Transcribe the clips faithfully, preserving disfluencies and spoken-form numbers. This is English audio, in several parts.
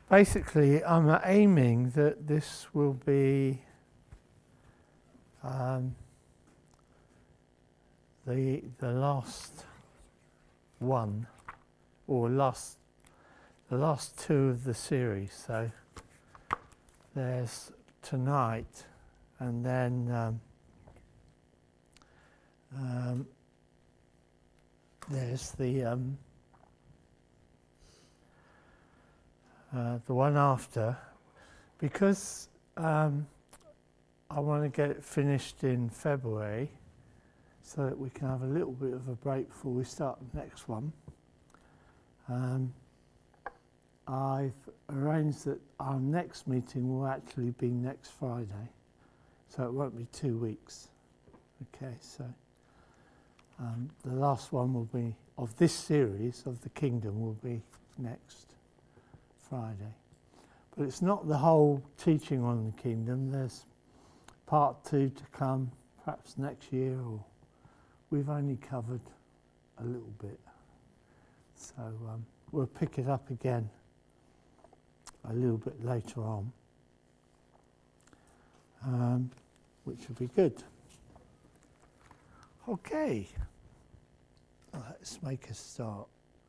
basically, I'm aiming that this will be um, the the last one, or last the last two of the series. So there's tonight, and then um, um, there's the um, uh, the one after, because um, I want to get it finished in February, so that we can have a little bit of a break before we start the next one. Um, I've arranged that our next meeting will actually be next Friday, so it won't be two weeks. Okay, so um, the last one will be, of this series of the Kingdom, will be next Friday. But it's not the whole teaching on the Kingdom. There's part two to come, perhaps next year, or we've only covered a little bit. So um, we'll pick it up again a little bit later on, um, which will be good. Okay, let's make a start.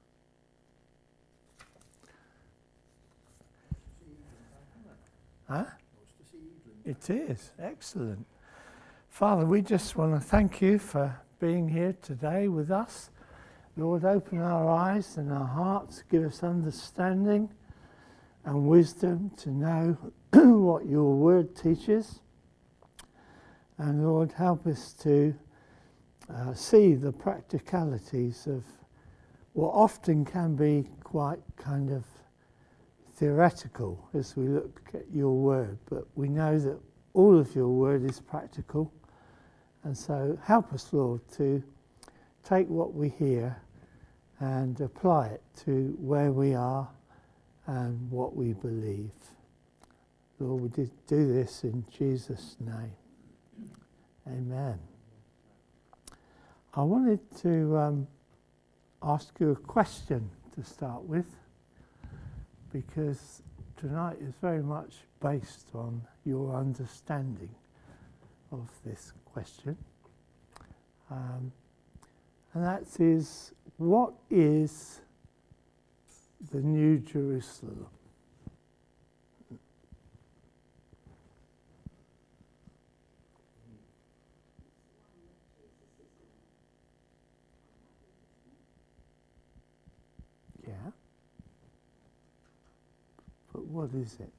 Huh? It is, excellent. Father, we just want to thank you for being here today with us. Lord, open our eyes and our hearts, give us understanding and wisdom to know what your word teaches. And Lord, help us to uh, see the practicalities of what often can be quite kind of theoretical as we look at your word. But we know that all of your word is practical. And so help us, Lord, to take what we hear and apply it to where we are and what we believe. Lord, we did do this in Jesus' name. Amen. I wanted to um, ask you a question to start with, because tonight is very much based on your understanding of this question. Um, and that is, what is the New Jerusalem? Yeah. But what is it?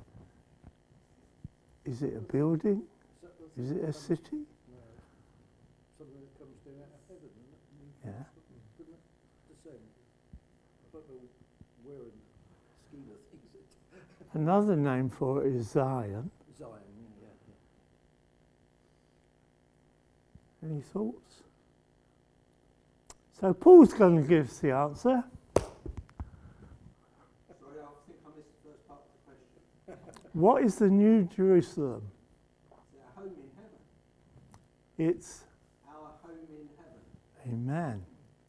Is it a building? Is it a city? Something that comes down out of heaven, isn't it? Yeah. Descend. I don't know where in the scheme of things it. Another name for it is Zion. Zion, yeah, yeah. Any thoughts? So Paul's going to give us the answer. Sorry, I think I missed the first part of the question. What is the New Jerusalem? It's our home in heaven. It's, Our home in heaven. amen.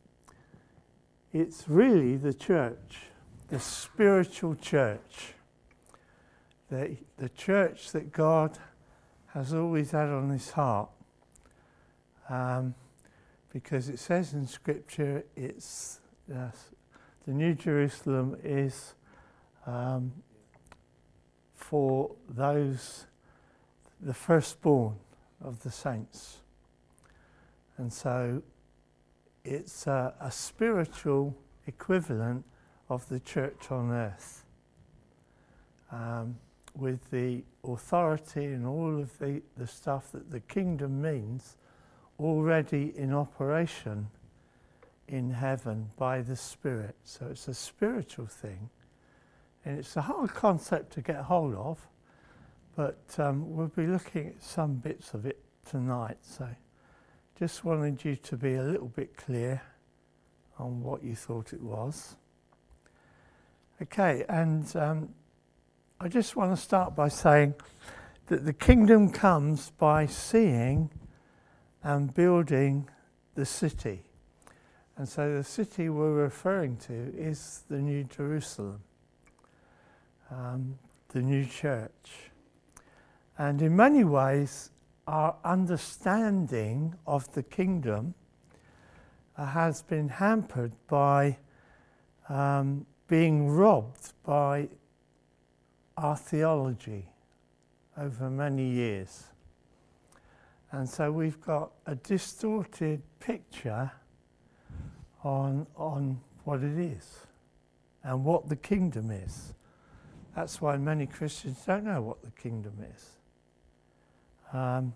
It's really the church, the spiritual church, the, the church that God has always had on his heart. Um, because it says in Scripture, it's uh, the New Jerusalem is um, for those, the firstborn of the saints. And so it's uh, a spiritual equivalent of the church on earth, um, with the authority and all of the, the stuff that the kingdom means already in operation in heaven by the Spirit. So it's a spiritual thing, and it's a hard concept to get hold of, but um, we'll be looking at some bits of it tonight. So just wanted you to be a little bit clear on what you thought it was. Okay, and um, I just want to start by saying that the kingdom comes by seeing and building the city. And so the city we're referring to is the New Jerusalem. um, the new church. And in many ways, our understanding of the kingdom uh, has been hampered by um, being robbed by our theology over many years. And so we've got a distorted picture on, on what it is and what the kingdom is. That's why many Christians don't know what the kingdom is. Um,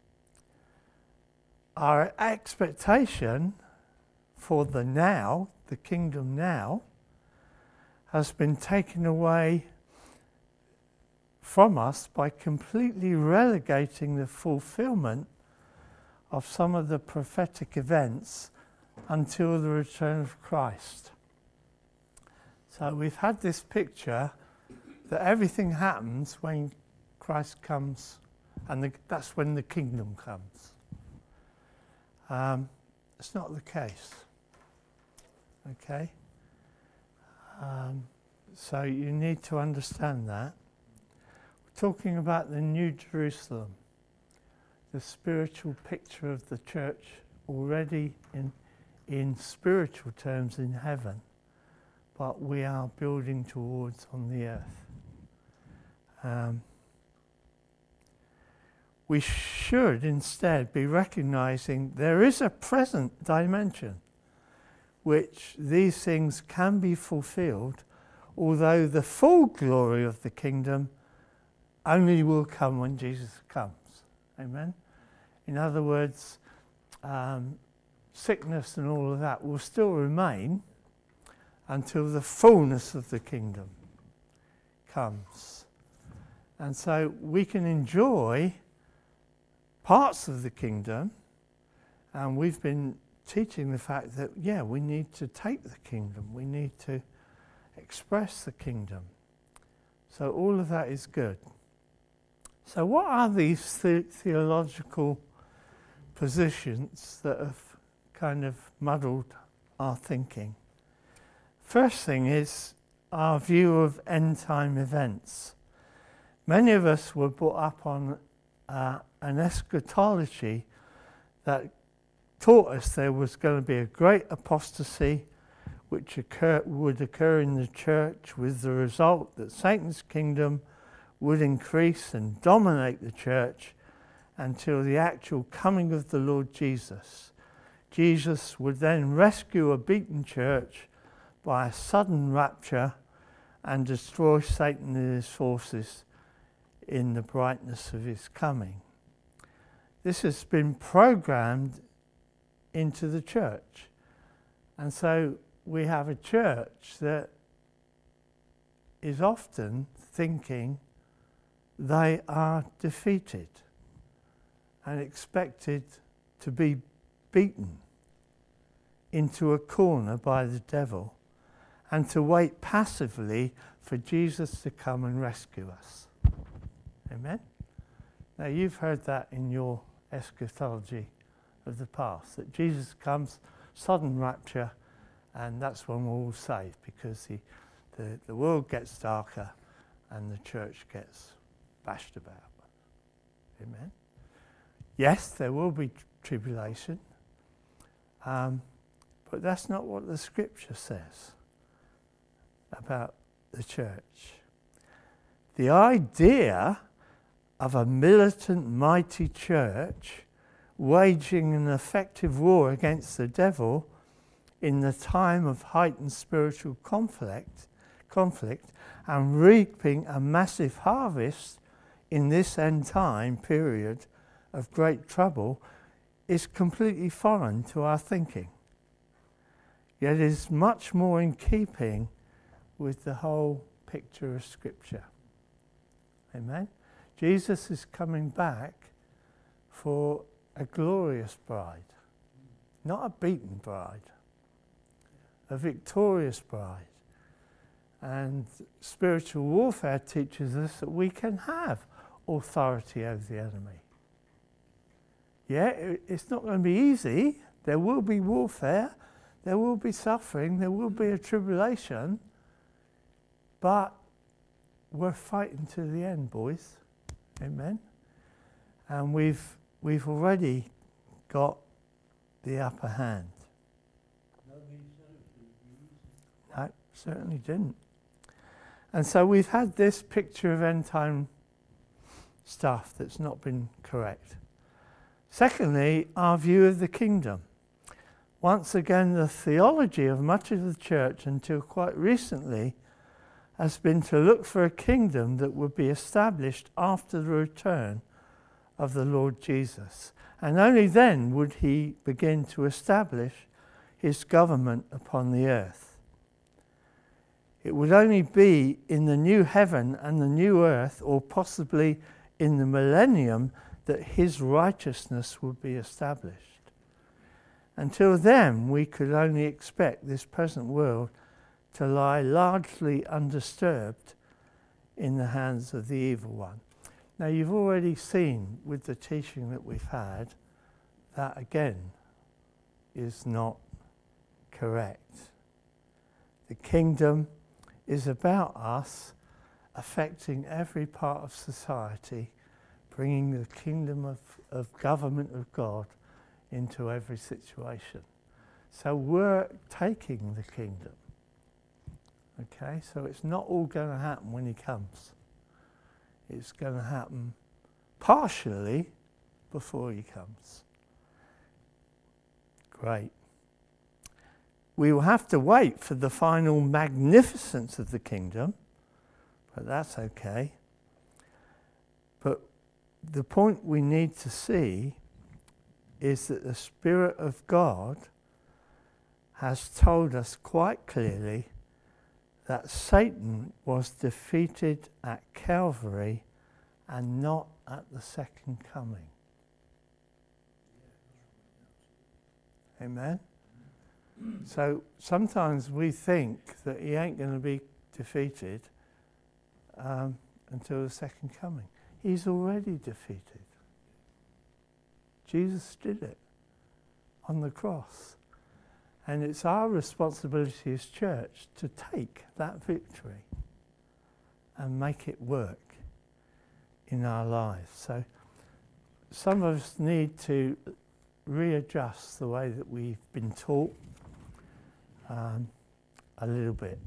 our expectation for the now, the kingdom now, has been taken away from us by completely relegating the fulfillment of some of the prophetic events until the return of Christ. So we've had this picture that everything happens when Christ comes, and the, that's when the kingdom comes. Um, it's not the case. Okay? Um, so you need to understand that. We're talking about the New Jerusalem, the spiritual picture of the church already in, in spiritual terms in heaven, but we are building towards on the earth. Um, we should instead be recognizing there is a present dimension which these things can be fulfilled, although the full glory of the kingdom only will come when Jesus comes. Amen? In other words, um, sickness and all of that will still remain until the fullness of the kingdom comes. And so we can enjoy parts of the kingdom, and we've been teaching the fact that, yeah, we need to take the kingdom, we need to express the kingdom. So all of that is good. So what are these the- theological positions that have kind of muddled our thinking? First thing is our view of end time events. Many of us were brought up on uh, an eschatology that taught us there was going to be a great apostasy which occur, would occur in the church, with the result that Satan's kingdom would increase and dominate the church until the actual coming of the Lord Jesus. Jesus would then rescue a beaten church by a sudden rapture and destroy Satan and his forces in the brightness of his coming. This has been programmed into the church. And so we have a church that is often thinking they are defeated and expected to be beaten into a corner by the devil and to wait passively for Jesus to come and rescue us. Amen? Now you've heard that in your eschatology of the past, that Jesus comes, sudden rapture, and that's when we're all saved, because the, the, the world gets darker and the church gets bashed about. Amen? Yes, there will be tribulation, um, but that's not what the scripture says about the church. The idea of a militant, mighty church waging an effective war against the devil in the time of heightened spiritual conflict, conflict and reaping a massive harvest in this end time period of great trouble is completely foreign to our thinking. Yet is much more in keeping with the whole picture of Scripture. Amen? Jesus is coming back for a glorious bride, not a beaten bride, a victorious bride. And spiritual warfare teaches us that we can have authority over the enemy. Yeah, it's not going to be easy. There will be warfare, there will be suffering, there will be a tribulation, but we're fighting to the end, boys. Amen. And we've we've already got the upper hand. No, certainly didn't. And so we've had this picture of end time stuff that's not been correct. Secondly, our view of the kingdom. Once again, the theology of much of the church until quite recently has been to look for a kingdom that would be established after the return of the Lord Jesus. And only then would he begin to establish his government upon the earth. It would only be in the new heaven and the new earth, or possibly in the millennium, that his righteousness would be established. Until then, we could only expect this present world to lie largely undisturbed in the hands of the evil one. Now, you've already seen with the teaching that we've had, that again is not correct. The kingdom is about us affecting every part of society, bringing the kingdom of, of government of God into every situation. So we're taking the kingdom. Okay, so it's not all going to happen when he comes. It's going to happen partially before he comes. Great. We will have to wait for the final magnificence of the kingdom, but that's okay. But the point we need to see is that the Spirit of God has told us quite clearly that Satan was defeated at Calvary and not at the second coming. Amen? So sometimes we think that he ain't going to be defeated um, until the second coming. He's already defeated. Jesus did it on the cross. And it's our responsibility as church to take that victory and make it work in our lives. So some of us need to readjust the way that we've been taught um, a little bit.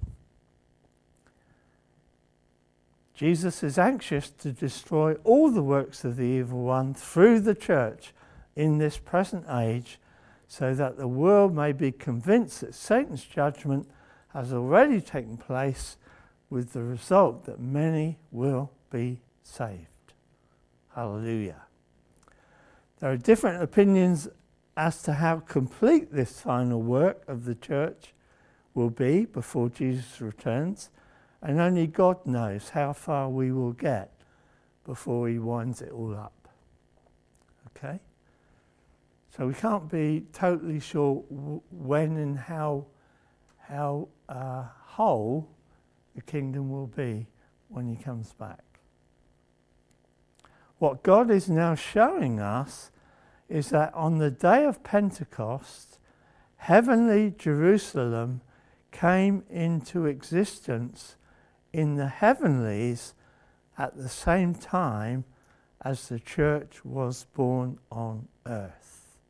Jesus is anxious to destroy all the works of the evil one through the church in this present age, so that the world may be convinced that Satan's judgment has already taken place, with the result that many will be saved. Hallelujah. There are different opinions as to how complete this final work of the church will be before Jesus returns, and only God knows how far we will get before he winds it all up. Okay? So we can't be totally sure w- when and how how uh, whole the kingdom will be when he comes back. What God is now showing us is that on the day of Pentecost, heavenly Jerusalem came into existence in the heavenlies at the same time as the church was born on earth.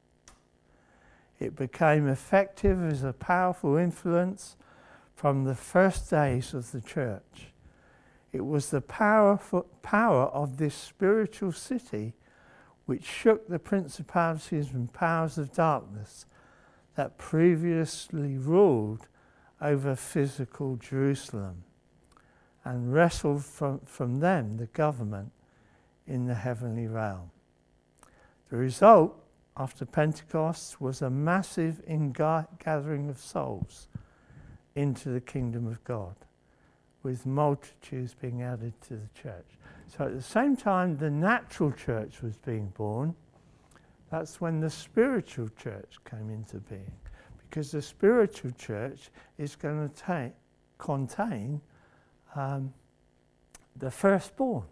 It became effective as a powerful influence from the first days of the church. It was the powerful power of this spiritual city which shook the principalities and powers of darkness that previously ruled over physical Jerusalem, and wrestled from, from them the government in the heavenly realm. The result after Pentecost was a massive ingathering of souls into the kingdom of God, with multitudes being added to the church. So at the same time the natural church was being born, that's when the spiritual church came into being. Because the spiritual church is going to ta- contain um, the firstborn.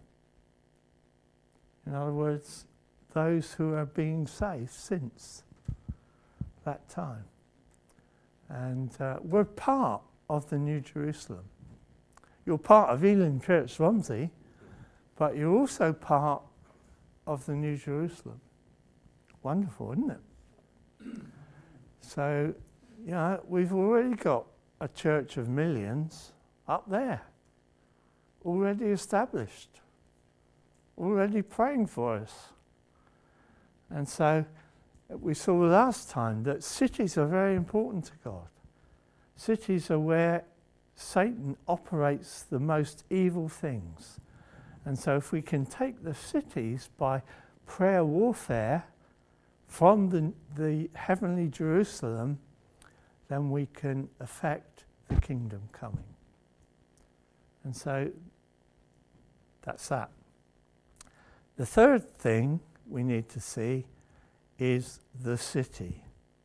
In other words, those who are being saved since that time. And uh, we're part of the New Jerusalem. You're part of Elim Church Romsey, but you're also part of the New Jerusalem. Wonderful, isn't it? So, you know, we've already got a church of millions up there, already established, already praying for us. And so we saw last time that cities are very important to God. Cities are where Satan operates the most evil things. And so if we can take the cities by prayer warfare from the, the heavenly Jerusalem, then we can affect the kingdom coming. And so that's that. The third thing we need to see is the city.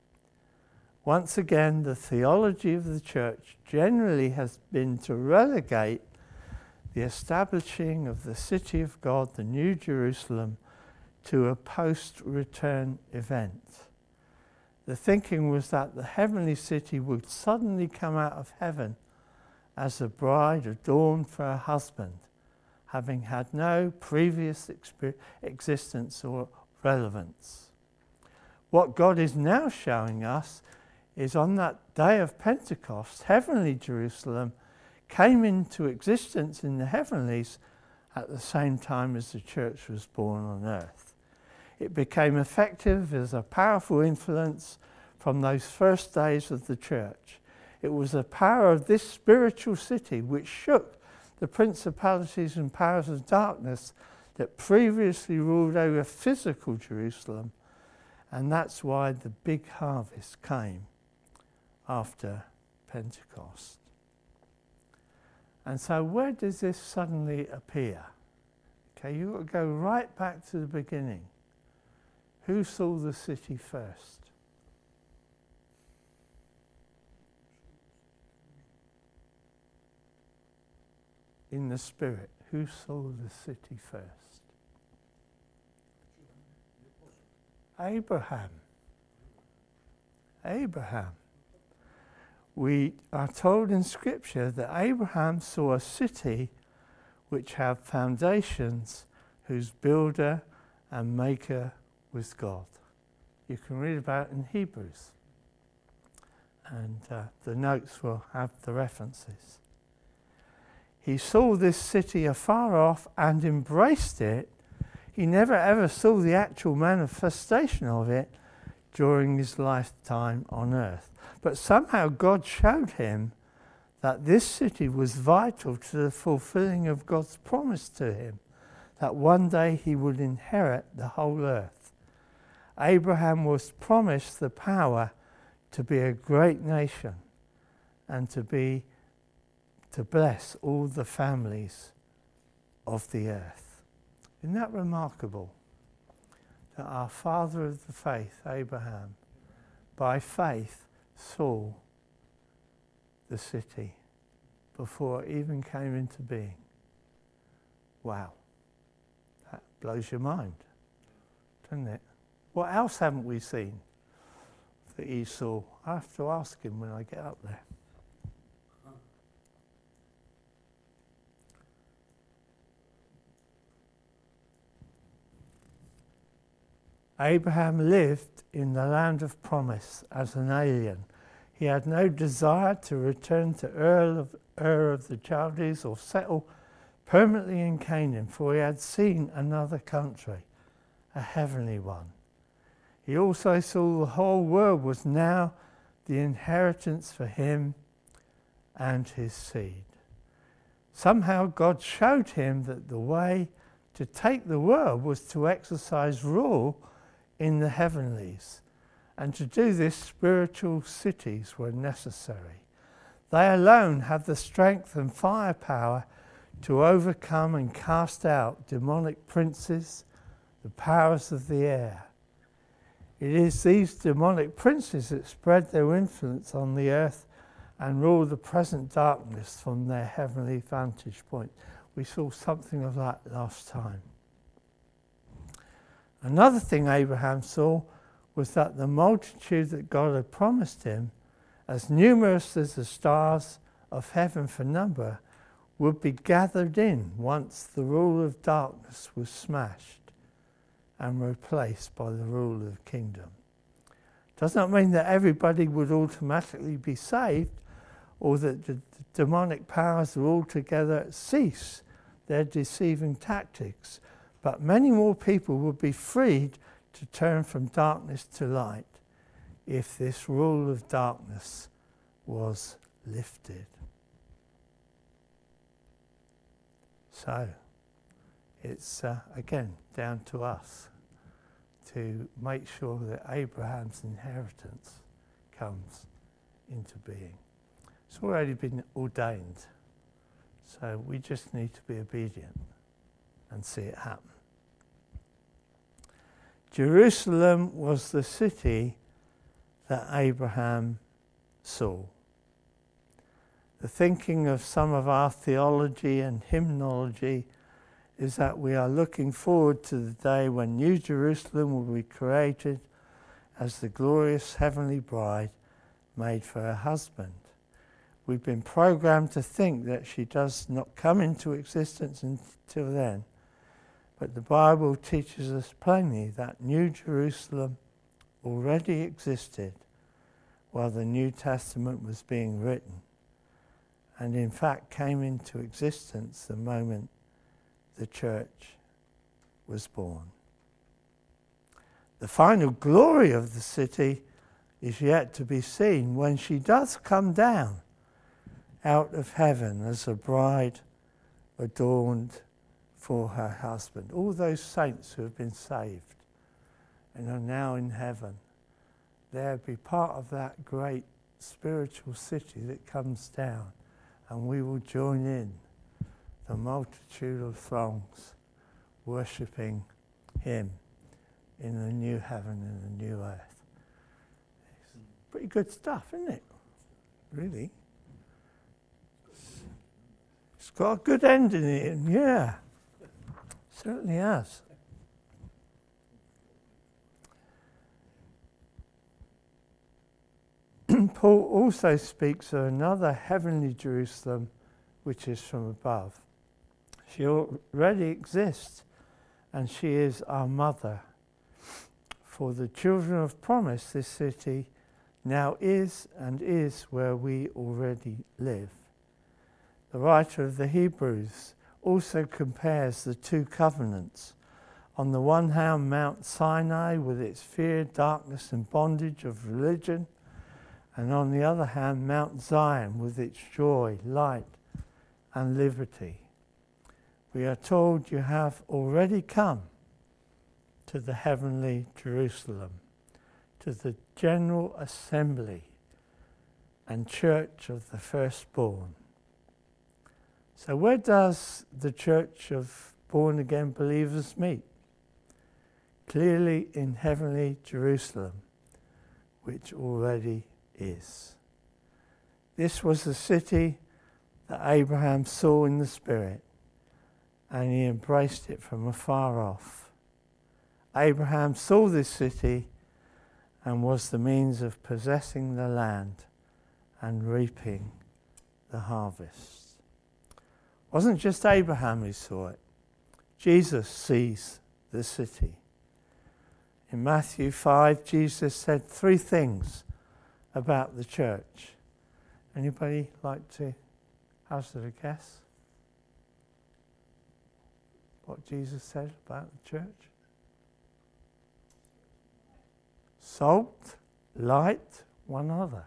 Once again, the theology of the church generally has been to relegate the establishing of the city of God, the New Jerusalem, to a post-return event. The thinking was that the heavenly city would suddenly come out of heaven as a bride adorned for her husband, having had no previous exper- existence or relevance. What God is now showing us is on that day of Pentecost, heavenly Jerusalem came into existence in the heavenlies at the same time as the church was born on earth. It became effective as a powerful influence from those first days of the church. It was the power of this spiritual city which shook the principalities and powers of darkness that previously ruled over physical Jerusalem, and that's why the big harvest came after Pentecost. And so where does this suddenly appear? Okay, you've got to go right back to the beginning. Who saw the city first? In the spirit, who saw the city first? Abraham. Abraham. We are told in Scripture that Abraham saw a city which had foundations, whose builder and maker was God. You can read about it in Hebrews, and uh, the notes will have the references. He saw this city afar off and embraced it. He never ever saw the actual manifestation of it during his lifetime on earth. But somehow God showed him that this city was vital to the fulfilling of God's promise to him, that one day he would inherit the whole earth. Abraham was promised the power to be a great nation and to be to bless all the families of the earth. Isn't that remarkable? That our father of the faith, Abraham, by faith saw the city before it even came into being. Wow. That blows your mind, doesn't it? What else haven't we seen that he saw? I have to ask him when I get up there. Abraham lived in the land of promise as an alien. He had no desire to return to Ur of, Ur of the Chaldees or settle permanently in Canaan, for he had seen another country, a heavenly one. He also saw the whole world was now the inheritance for him and his seed. Somehow God showed him that the way to take the world was to exercise rule in the heavenlies, and to do this spiritual cities were necessary. They alone have the strength and firepower to overcome and cast out demonic princes, the powers of the air. It is these demonic princes that spread their influence on the earth and rule the present darkness from their heavenly vantage point. We saw something of that last time. Another thing Abraham saw was that the multitude that God had promised him, as numerous as the stars of heaven for number, would be gathered in once the rule of darkness was smashed and replaced by the rule of the kingdom. Does not mean that everybody would automatically be saved, or that the, the demonic powers will altogether cease their deceiving tactics, but many more people would be freed to turn from darkness to light if this rule of darkness was lifted. So, it's uh, again down to us to make sure that Abraham's inheritance comes into being. It's already been ordained, so we just need to be obedient and see it happen. Jerusalem was the city that Abraham saw. The thinking of some of our theology and hymnology is that we are looking forward to the day when New Jerusalem will be created as the glorious heavenly bride made for her husband. We've been programmed to think that she does not come into existence until then, but the Bible teaches us plainly that New Jerusalem already existed while the New Testament was being written, and in fact came into existence the moment the church was born. The final glory of the city is yet to be seen when she does come down out of heaven as a bride adorned for her husband. All those saints who have been saved and are now in heaven, they'll be part of that great spiritual city that comes down, and we will join in the multitude of throngs worshipping him in the new heaven and the new earth. It's pretty good stuff, isn't it? Really. It's got a good ending in it, yeah. Certainly has. Paul also speaks of another heavenly Jerusalem which is from above. She already exists, and she is our mother. For the children of promise, this city now is and is where we already live. The writer of the Hebrews also compares the two covenants. On the one hand, Mount Sinai with its fear, darkness and bondage of religion, and on the other hand, Mount Zion with its joy, light and liberty. We are told you have already come to the heavenly Jerusalem, to the general assembly and church of the firstborn. So where does the church of born-again believers meet? Clearly in heavenly Jerusalem, which already is. This was the city that Abraham saw in the Spirit, and he embraced it from afar off. Abraham saw this city and was the means of possessing the land and reaping the harvest. It wasn't just Abraham who saw it. Jesus sees the city. In Matthew five, Jesus said three things about the church. Anybody like to hazard a guess what Jesus said about the church? Salt, light, one other.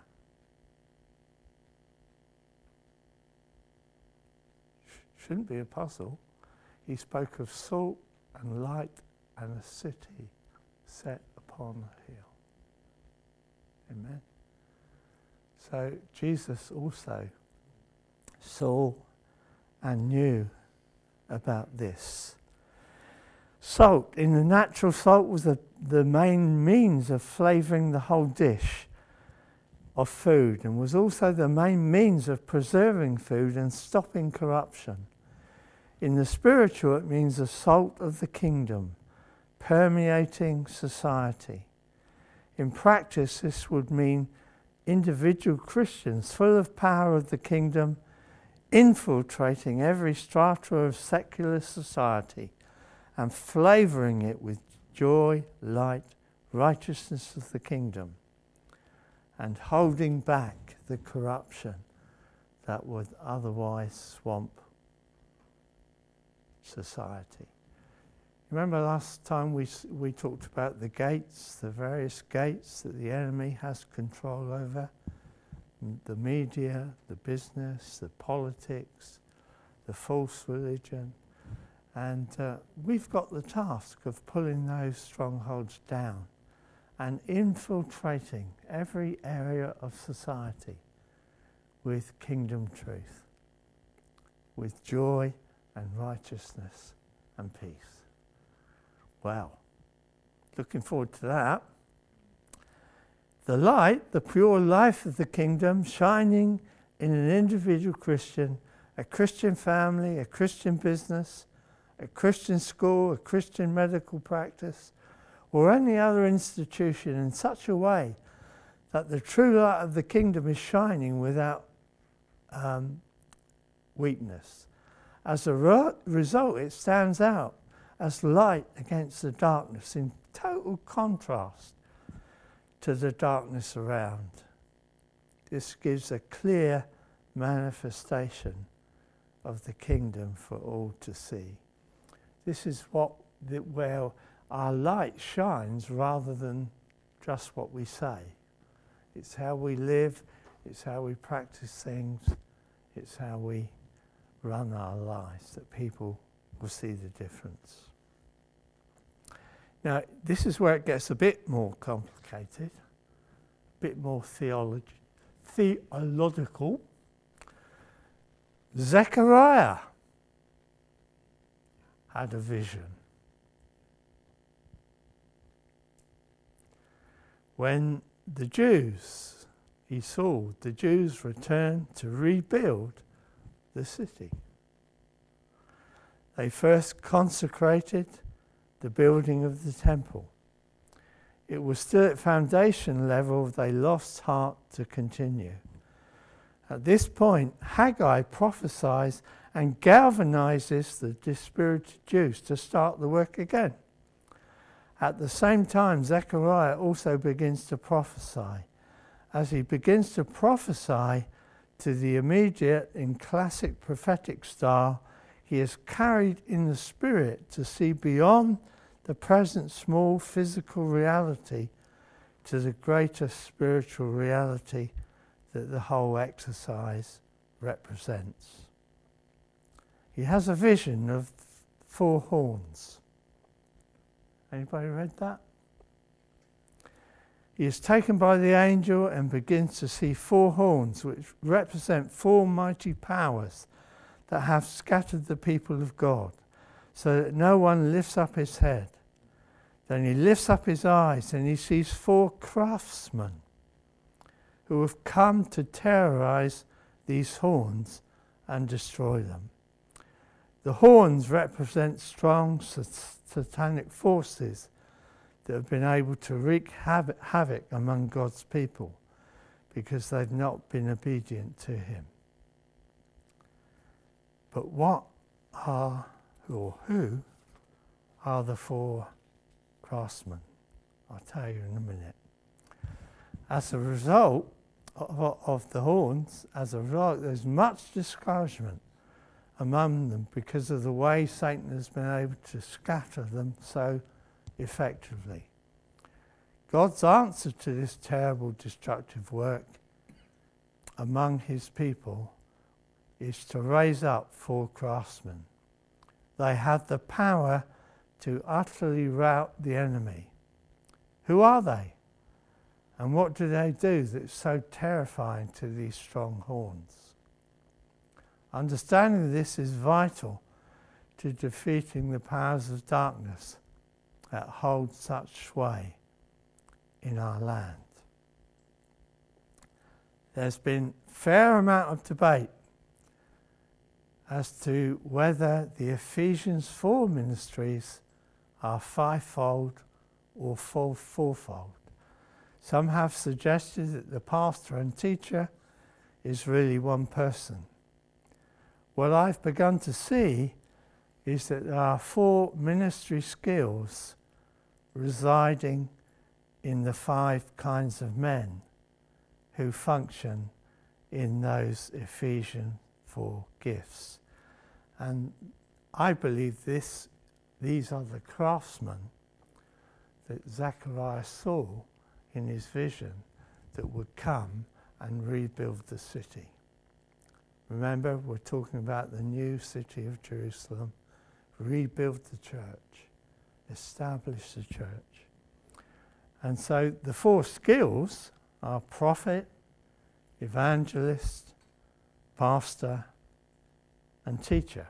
Shouldn't be a puzzle. He spoke of salt and light and a city set upon a hill. Amen. So Jesus also saw and knew about this. Salt, in the natural, salt was the, the main means of flavouring the whole dish of food, and was also the main means of preserving food and stopping corruption. In the spiritual, it means the salt of the kingdom, permeating society. In practice, this would mean individual Christians full of power of the kingdom infiltrating every strata of secular society and flavouring it with joy, light, righteousness of the kingdom, and holding back the corruption that would otherwise swamp society. Remember last time we we talked about the gates, the various gates that the enemy has control over, the media, the business, the politics, the false religion, and uh, we've got the task of pulling those strongholds down and infiltrating every area of society with kingdom truth, with joy and righteousness and peace. Wow, looking forward to that. The light, the pure life of the kingdom, shining in an individual Christian, a Christian family, a Christian business, a Christian school, a Christian medical practice, or any other institution in such a way that the true light of the kingdom is shining without um, weakness. As a re- result, it stands out as light against the darkness in total contrast to the darkness around. This gives a clear manifestation of the kingdom for all to see. This is what the, where our light shines rather than just what we say. It's how we live, it's how we practice things, it's how we run our lives that people will see the difference. Now, this is where it gets a bit more complicated, a bit more theology, theological. Zechariah had a vision. When the Jews, he saw the Jews return to rebuild the city. They first consecrated the building of the temple. It was still at foundation level, they lost heart to continue. At this point, Haggai prophesies and galvanizes the dispirited Jews to start the work again. At the same time, Zechariah also begins to prophesy. As he begins to prophesy to the immediate in classic prophetic style, he is carried in the spirit to see beyond the present small physical reality to the greater spiritual reality that the whole exercise represents. He has a vision of four horns. Anybody read that? He is taken by the angel and begins to see four horns, which represent four mighty powers that have scattered the people of God, so that no one lifts up his head. Then he lifts up his eyes and he sees four craftsmen who have come to terrorize these horns and destroy them. The horns represent strong satanic forces that have been able to wreak havoc among God's people because they've not been obedient to him. But what are, or who are the four craftsmen? I'll tell you in a minute. As a result of, of the horns, as a result, there's much discouragement among them because of the way Satan has been able to scatter them so effectively. God's answer to this terrible destructive work among his people is to raise up four craftsmen. They have the power to utterly rout the enemy. Who are they? And what do they do that's so terrifying to these strong horns? Understanding this is vital to defeating the powers of darkness that hold such sway in our land. There's been a fair amount of debate as to whether the Ephesians four ministries are fivefold or four, fourfold. Some have suggested that the pastor and teacher is really one person. what I've begun to see is that there are four ministry skills residing in the five kinds of men who function in those Ephesians four gifts. And I believe this, these are the craftsmen that Zechariah saw in his vision that would come and rebuild the city. Remember, we're talking about the new city of Jerusalem, rebuild the church, establish the church. And so the four skills are prophet, evangelist, pastor, and teacher.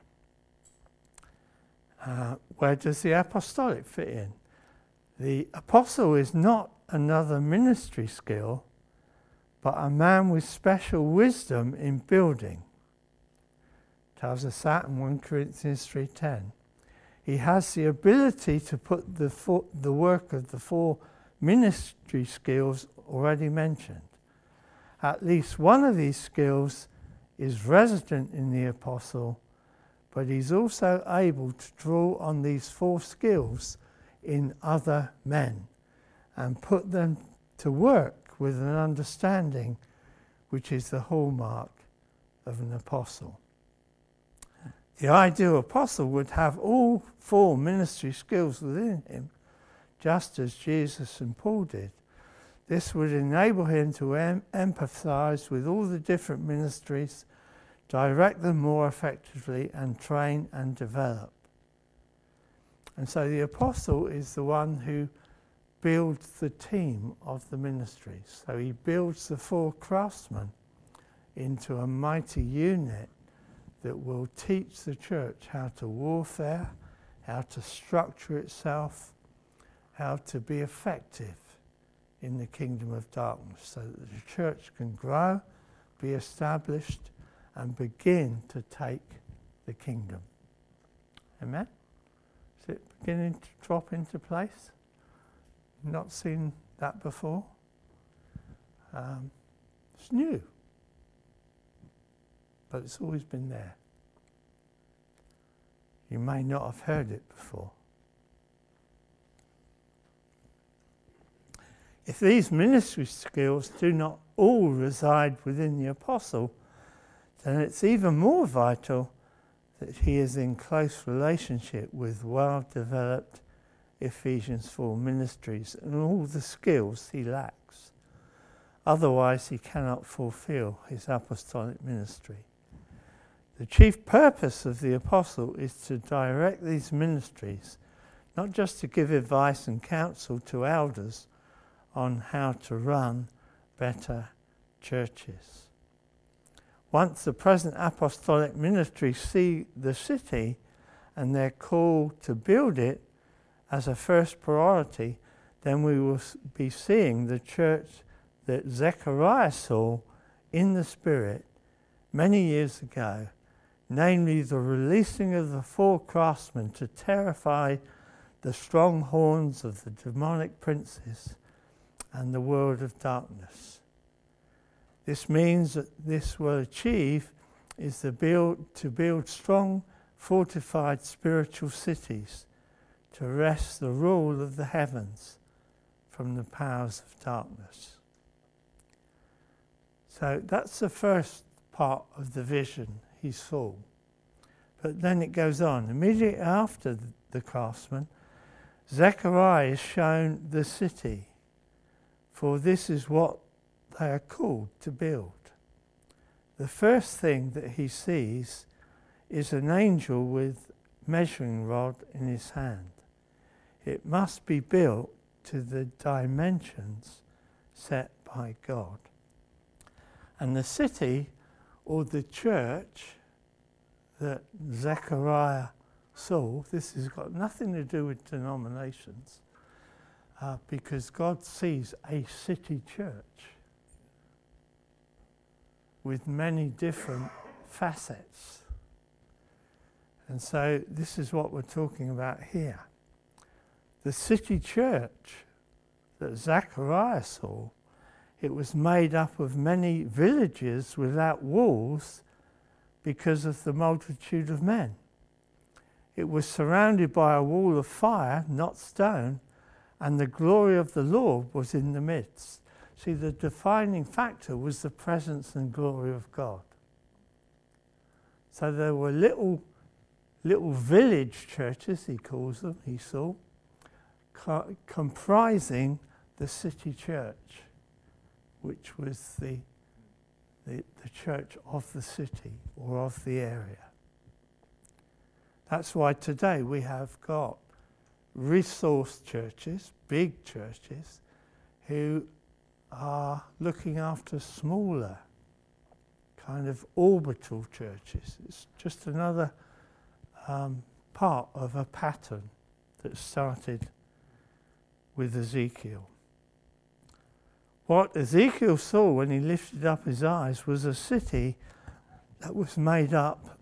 Uh, where does the apostolic fit in? The apostle is not another ministry skill, but a man with special wisdom in building. Tells us that in First Corinthians three ten. He has the ability to put the, four, the work of the four ministry skills already mentioned. At least one of these skills is resident in the apostle, but he's also able to draw on these four skills in other men and put them to work with an understanding which is the hallmark of an apostle. The ideal apostle would have all four ministry skills within him, just as Jesus and Paul did. This would enable him to em- empathize with all the different ministries, direct them more effectively, and train and develop. And so the apostle is the one who builds the team of the ministries. So he builds the four craftsmen into a mighty unit that will teach the church how to warfare, how to structure itself, how to be effective in the kingdom of darkness, so that the church can grow, be established, and begin to take the kingdom. Amen? Is it beginning to drop into place? Not seen that before? Um, it's new, but it's always been there. You may not have heard it before. If these ministry skills do not all reside within the apostle, then it's even more vital that he is in close relationship with well-developed Ephesians four ministries and all the skills he lacks. Otherwise, he cannot fulfill his apostolic ministry. The chief purpose of the apostle is to direct these ministries, not just to give advice and counsel to elders on how to run better churches. Once the present apostolic ministry see the city and they're called to build it as a first priority, then we will be seeing the church that Zechariah saw in the Spirit many years ago, namely the releasing of the four craftsmen to terrify the strong horns of the demonic princes and the world of darkness. This means that this will achieve is the build, to build strong, fortified spiritual cities to wrest the rule of the heavens from the powers of darkness. So that's the first part of the vision he saw. But then it goes on. Immediately after the craftsman, Zechariah is shown the city, for this is what they are called to build. The first thing that he sees is an angel with measuring rod in his hand. It must be built to the dimensions set by God. And the city, or the church that Zechariah saw, this has got nothing to do with denominations, uh, because God sees a city church with many different facets. And so this is what we're talking about here. The city church that Zechariah saw, it was made up of many villages without walls, because of the multitude of men. It was surrounded by a wall of fire, not stone, and the glory of the Lord was in the midst. See, the defining factor was the presence and glory of God. So there were little, little village churches, he calls them, he saw, co- comprising the city church, which was the, the, the church of the city or of the area. That's why today we have got resource churches, big churches, who are looking after smaller, kind of orbital churches. It's just another um, part of a pattern that started with Ezekiel. What Ezekiel saw when he lifted up his eyes was a city that was made up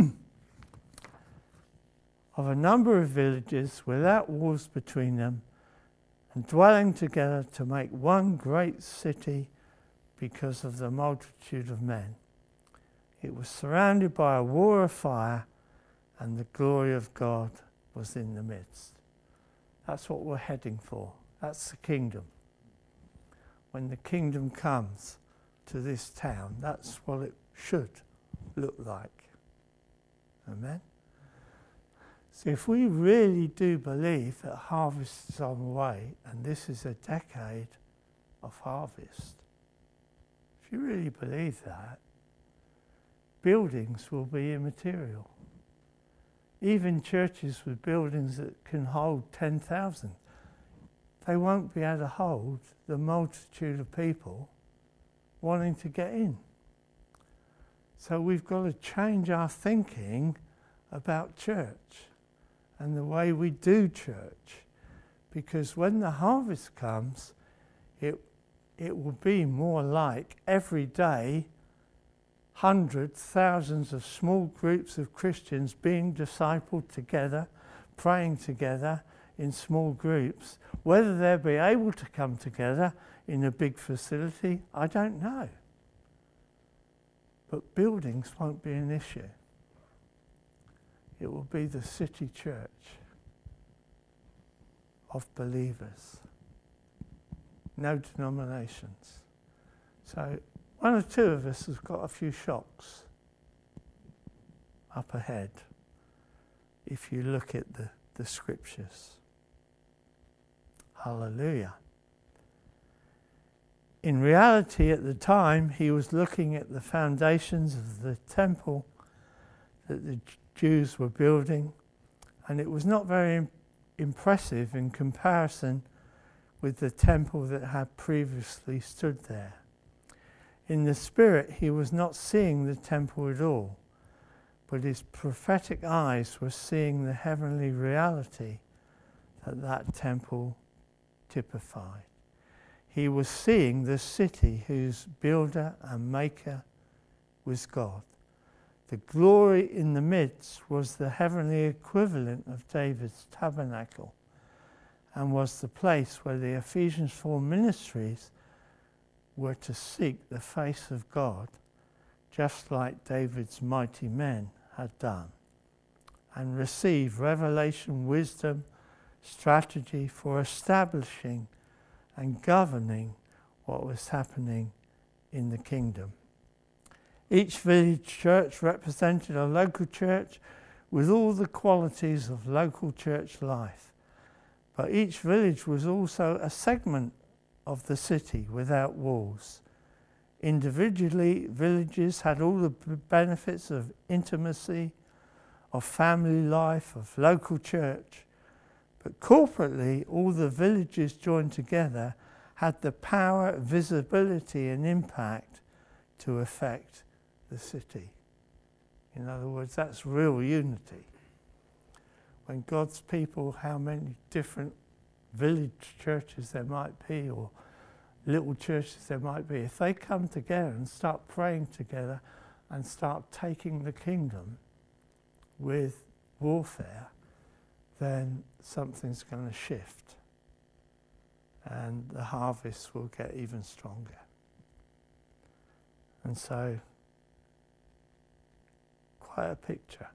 of a number of villages without walls between them and dwelling together to make one great city because of the multitude of men. It was surrounded by a wall of fire, and the glory of God was in the midst. That's what we're heading for. That's the kingdom. When the kingdom comes to this town, that's what it should look like. Amen? So if we really do believe that harvest is on the way, and this is a decade of harvest, if you really believe that, buildings will be immaterial. Even churches with buildings that can hold ten thousand, they won't be able to hold the multitude of people wanting to get in. So we've got to change our thinking about church and the way we do church, because when the harvest comes, it it will be more like every day hundreds, thousands of small groups of Christians being discipled together, praying together in small groups. Whether they'll be able to come together in a big facility, I don't know. But buildings won't be an issue. It will be the city church of believers. No denominations. So one or two of us has got a few shocks up ahead if you look at the, the scriptures. Hallelujah. In reality, at the time, he was looking at the foundations of the temple that the Jews were building, and it was not very im- impressive in comparison with the temple that had previously stood there. In the spirit, he was not seeing the temple at all, but his prophetic eyes were seeing the heavenly reality that that temple typified. He was seeing the city whose builder and maker was God. The glory in the midst was the heavenly equivalent of David's tabernacle, and was the place where the Ephesians four ministries were to seek the face of God, just like David's mighty men had done, and receive revelation, wisdom, strategy for establishing and governing what was happening in the kingdom. Each village church represented a local church with all the qualities of local church life. But each village was also a segment of the city without walls. Individually, villages had all the benefits of intimacy, of family life, of local church. But corporately, all the villages joined together had the power, visibility, and impact to affect the city. In other words, that's real unity. When God's people, how many different village churches there might be, or little churches there might be, if they come together and start praying together and start taking the kingdom with warfare, then something's going to shift, and the harvest will get even stronger. And so quite a picture.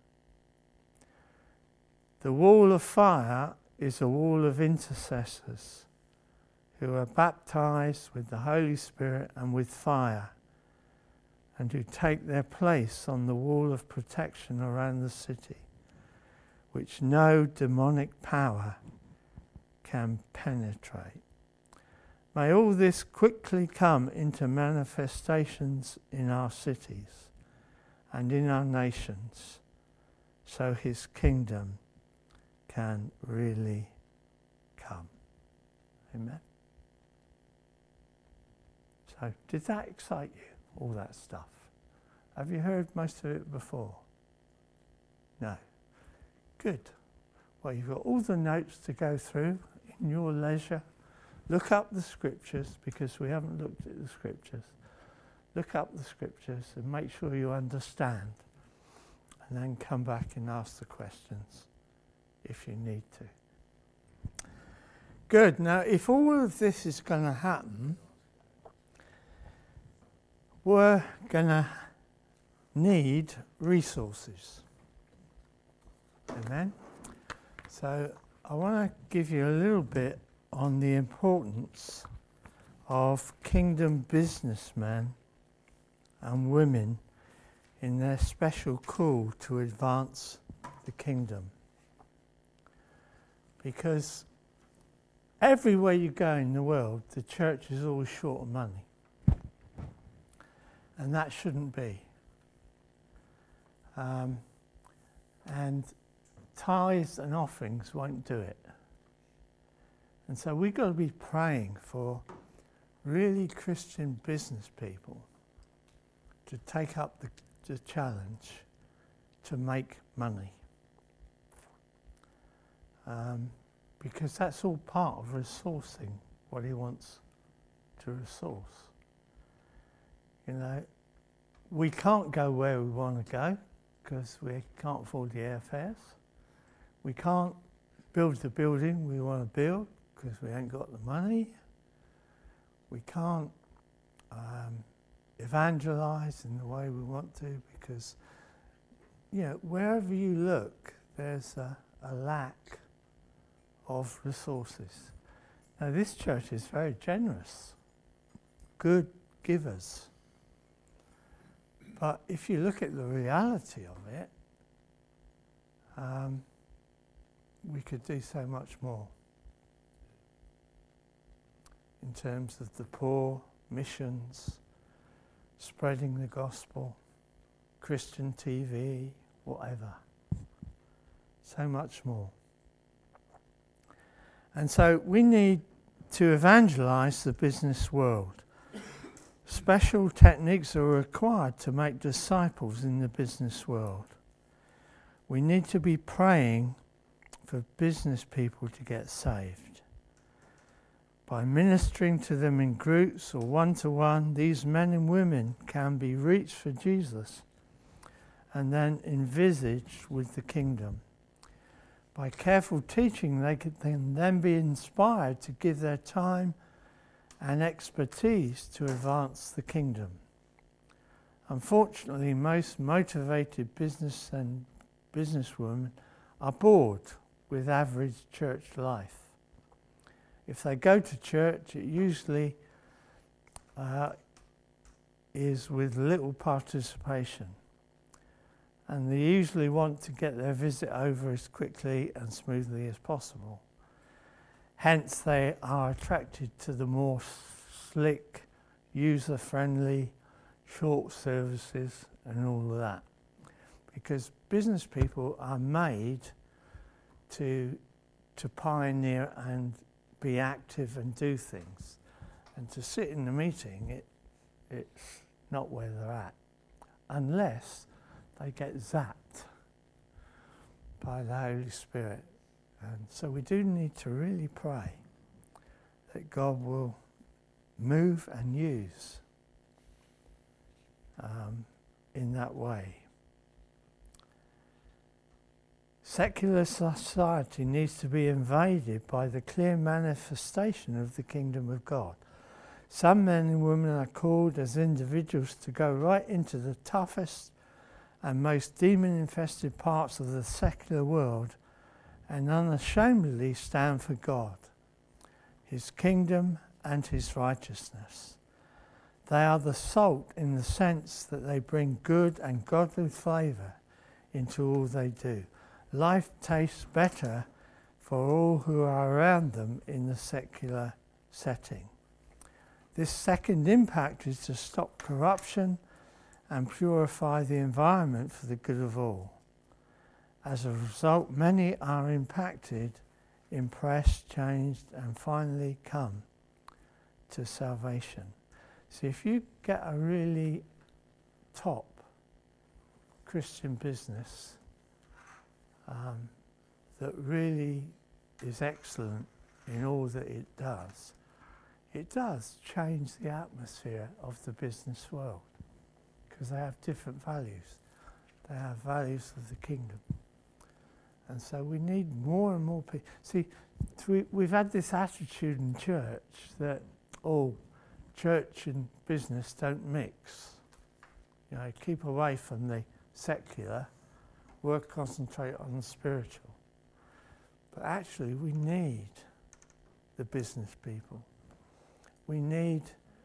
The wall of fire is a wall of intercessors who are baptized with the Holy Spirit and with fire, and who take their place on the wall of protection around the city, which no demonic power can penetrate. May all this quickly come into manifestations in our cities and in our nations, so his kingdom can really come. Amen. So, did that excite you, all that stuff? Have you heard most of it before? No. Good. Well, you've got all the notes to go through in your leisure. Look up the scriptures, because we haven't looked at the scriptures. Look up the scriptures and make sure you understand. And then come back and ask the questions if you need to. Good. Now, if all of this is going to happen, we're going to need resources. Amen? So I want to give you a little bit on the importance of kingdom businessmen and women in their special call to advance the kingdom. Because everywhere you go in the world, the church is always short of money. And that shouldn't be. Um, and tithes and offerings won't do it. And so we've got to be praying for really Christian business people to take up the, the challenge to make money. Um, because that's all part of resourcing what he wants to resource. You know, we can't go where we want to go because we can't afford the airfares. We can't build the building we want to build because we ain't got the money. We can't um, evangelize in the way we want to because, you know, wherever you look, there's a, a lack of resources. Now, this church is very generous, good givers. But if you look at the reality of it, um, we could do so much more in terms of the poor, missions, spreading the gospel, Christian T V, whatever. So much more. And so we need to evangelize the business world. Special techniques are required to make disciples in the business world. We need to be praying for business people to get saved. By ministering to them in groups or one-to-one, these men and women can be reached for Jesus and then envisaged with the kingdom. By careful teaching, they can then be inspired to give their time and expertise to advance the kingdom. Unfortunately, most motivated business and businesswomen are bored with average church life. If they go to church, it usually uh, is with little participation. And they usually want to get their visit over as quickly and smoothly as possible. Hence, they are attracted to the more slick, user-friendly, short services and all of that. Because business people are made to, to pioneer and be active and do things. And to sit in the meeting, it, it's not where they're at. Unless they get zapped by the Holy Spirit. And so we do need to really pray that God will move and use um, in that way. Secular society needs to be invaded by the clear manifestation of the kingdom of God. Some men and women are called as individuals to go right into the toughest and most demon-infested parts of the secular world, and unashamedly stand for God, his kingdom and his righteousness. They are the salt in the sense that they bring good and godly flavour into all they do. Life tastes better for all who are around them in the secular setting. This second impact is to stop corruption and purify the environment for the good of all. As a result, many are impacted, impressed, changed, and finally come to salvation. See, if you get a really top Christian business um, that really is excellent in all that it does, it does change the atmosphere of the business world, because they have different values. They have values of the kingdom. And so we need more and more people. See, we, we've had this attitude in church that, oh, church and business don't mix. You know, keep away from the secular, work, concentrate on the spiritual. But actually, we need the business people. We need,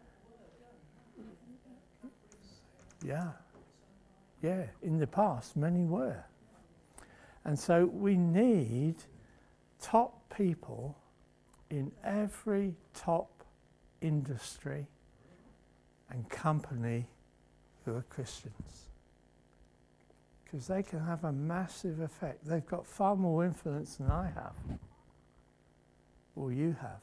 yeah, yeah, in the past, many were. And so we need top people in every top industry and company who are Christians, because they can have a massive effect. They've got far more influence than I have, or you have,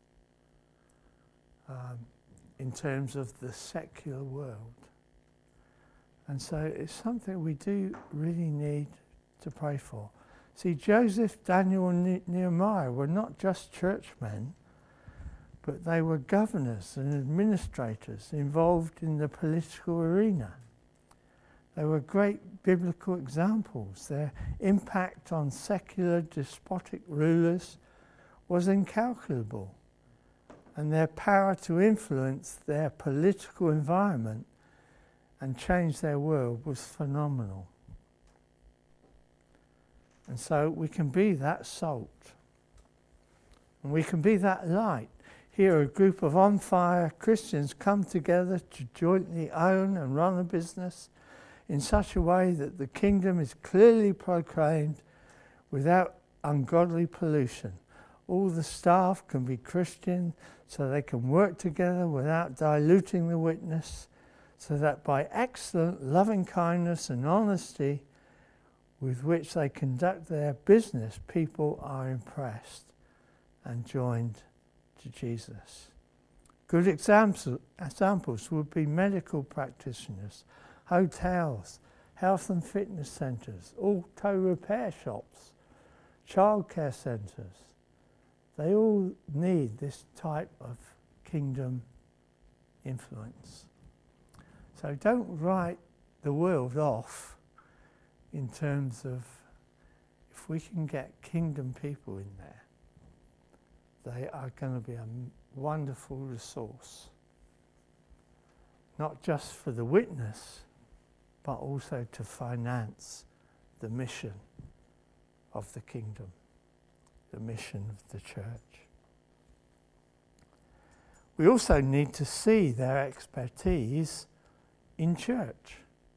um, in terms of the secular world. And so it's something we do really need to pray for. See, Joseph, Daniel, and ne- Nehemiah were not just churchmen, but they were governors and administrators involved in the political arena. They were great biblical examples. Their impact on secular despotic rulers was incalculable, and their power to influence their political environment and change their world was phenomenal. And so we can be that salt, and we can be that light. Here, a group of on-fire Christians come together to jointly own and run a business in such a way that the kingdom is clearly proclaimed without ungodly pollution. All the staff can be Christian, so they can work together without diluting the witness, so that by excellent loving kindness and honesty with which they conduct their business, people are impressed and joined to Jesus. Good examples, examples would be medical practitioners, hotels, health and fitness centres, auto repair shops, childcare centres. They all need this type of kingdom influence. So don't write the world off in terms of, if we can get kingdom people in there, they are going to be a wonderful resource, not just for the witness, but also to finance the mission of the kingdom, the mission of the church. We also need to see their expertise in church.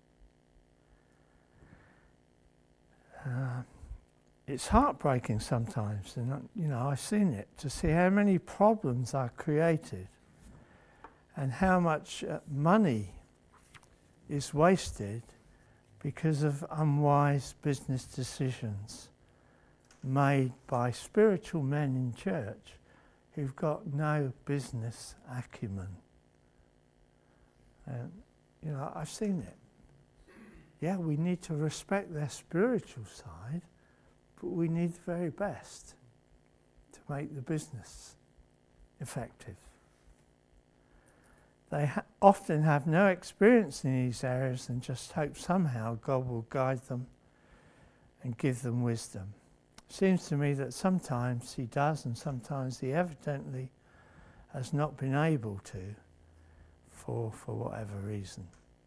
Uh, it's heartbreaking sometimes, and you know, I've seen it, to see how many problems are created and how much uh, money is wasted because of unwise business decisions made by spiritual men in church who've got no business acumen. And you know, I've seen it. Yeah, we need to respect their spiritual side, but we need the very best to make the business effective. They ha- often have no experience in these areas and just hope somehow God will guide them and give them wisdom. Seems to me that sometimes he does, and sometimes he evidently has not been able to, for, for whatever reason.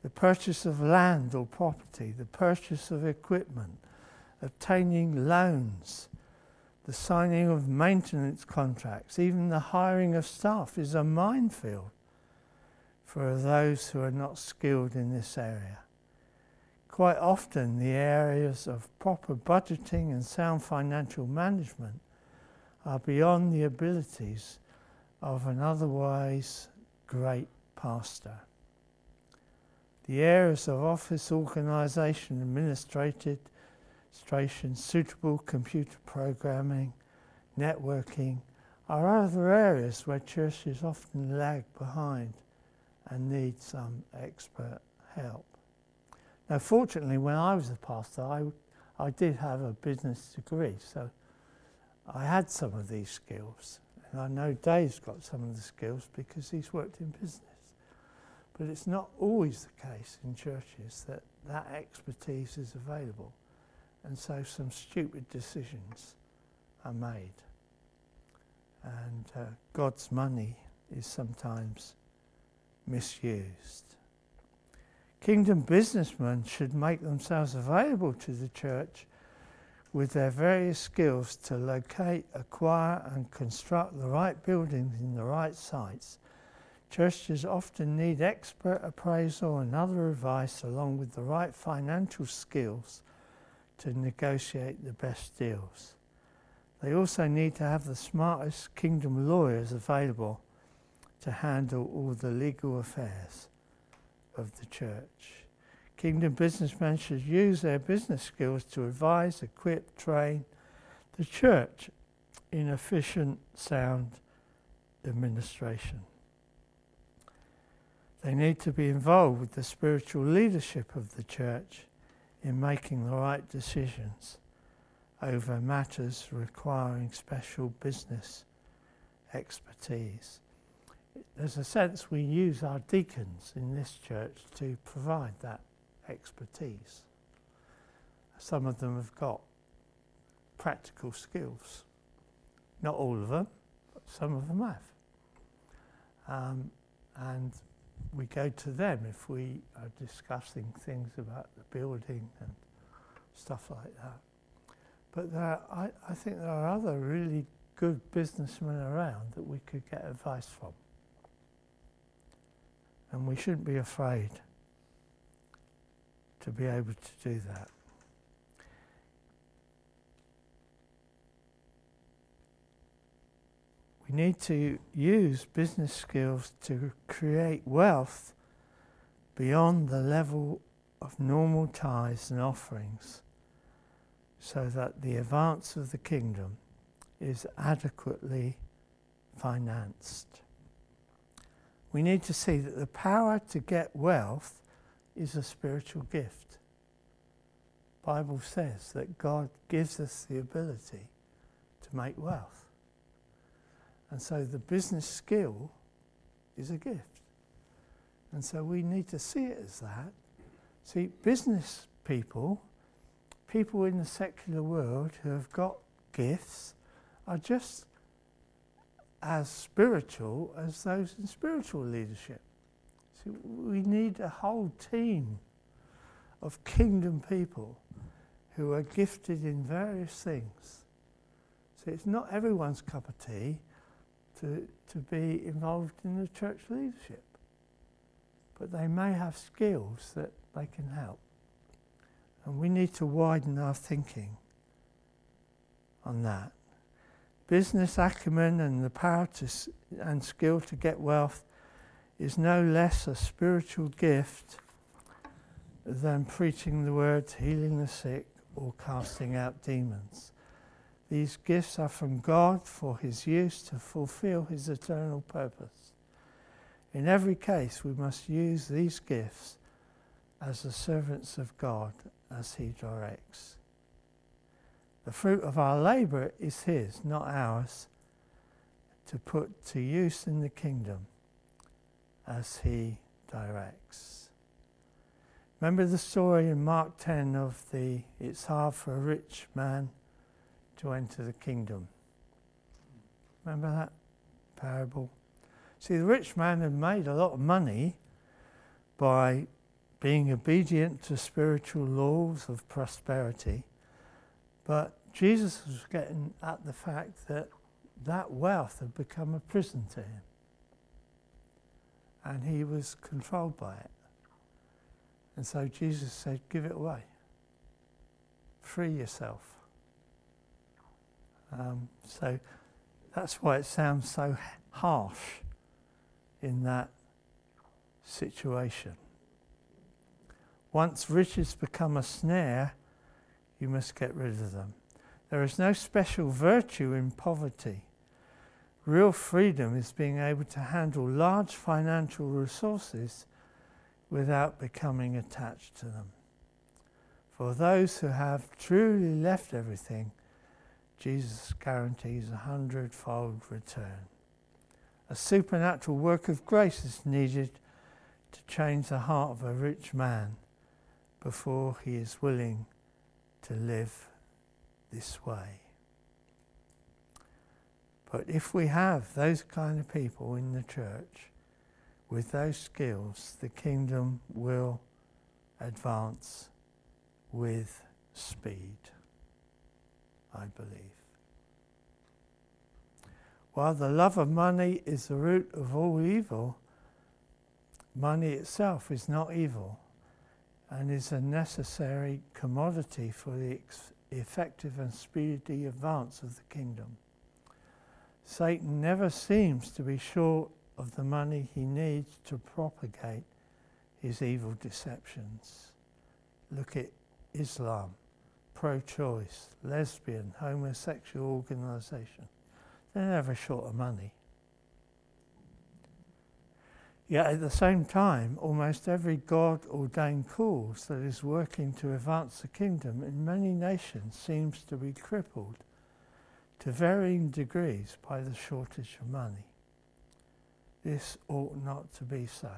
the purchase of land or property, the purchase of equipment, obtaining loans, the signing of maintenance contracts, even the hiring of staff is a minefield for those who are not skilled in this area. Quite often, the areas of proper budgeting and sound financial management are beyond the abilities of an otherwise great pastor. The areas of office organisation, administration, suitable computer programming, networking are other areas where churches often lag behind and need some expert help. Now, fortunately, when I was a pastor, I, I did have a business degree, so I had some of these skills. And I know Dave's got some of the skills because he's worked in business. But it's not always the case in churches that that expertise is available. And so some stupid decisions are made. And uh, God's money is sometimes misused. Kingdom businessmen should make themselves available to the church with their various skills to locate, acquire and construct the right buildings in the right sites. Churches often need expert appraisal and other advice along with the right financial skills to negotiate the best deals. They also need to have the smartest kingdom lawyers available to handle all the legal affairs of the church. Kingdom businessmen should use their business skills to advise, equip, train the church in efficient, sound administration. They need to be involved with the spiritual leadership of the church in making the right decisions over matters requiring special business expertise. There's a sense we use our deacons in this church to provide that expertise. Some of them have got practical skills. Not all of them, but some of them have. Um, and we go to them if we are discussing things about the building and stuff like that. But there are, I, I think there are other really good businessmen around that we could get advice from. And we shouldn't be afraid to be able to do that. We need to use business skills to create wealth beyond the level of normal tithes and offerings, so that the advance of the kingdom is adequately financed. We need to see that the power to get wealth is a spiritual gift. The Bible says that God gives us the ability to make wealth. And so the business skill is a gift. And so we need to see it as that. See, business people, people in the secular world who have got gifts, are just as spiritual as those in spiritual leadership. See, we need a whole team of kingdom people who are gifted in various things. See, it's not everyone's cup of tea to, to be involved in the church leadership, but they may have skills that they can help. And we need to widen our thinking on that. Business acumen and the power to s- and skill to get wealth is no less a spiritual gift than preaching the word, healing the sick, or casting out demons. These gifts are from God for his use to fulfill his eternal purpose. In every case, we must use these gifts as the servants of God as he directs. The fruit of our labour is his, not ours, to put to use in the kingdom as he directs. Remember the story in Mark ten of the, it's hard for a rich man to enter the kingdom. Remember that parable? See, the rich man had made a lot of money by being obedient to spiritual laws of prosperity. But Jesus was getting at the fact that that wealth had become a prison to him. And he was controlled by it. And so Jesus said, give it away. Free yourself. Um, so that's why it sounds so harsh in that situation. Once riches become a snare, you must get rid of them. There is no special virtue in poverty. Real freedom is being able to handle large financial resources without becoming attached to them. For those who have truly left everything, Jesus guarantees a hundredfold return. A supernatural work of grace is needed to change the heart of a rich man before he is willing to live this way. But if we have those kind of people in the church with those skills, the kingdom will advance with speed, I believe. While the love of money is the root of all evil, money itself is not evil and is a necessary commodity for the ex- effective and speedy advance of the kingdom. Satan never seems to be short of the money he needs to propagate his evil deceptions. Look at Islam, pro-choice, lesbian, homosexual organisation. They're never short of money. Yet at the same time, almost every God-ordained cause that is working to advance the kingdom in many nations seems to be crippled to varying degrees by the shortage of money. This ought not to be so.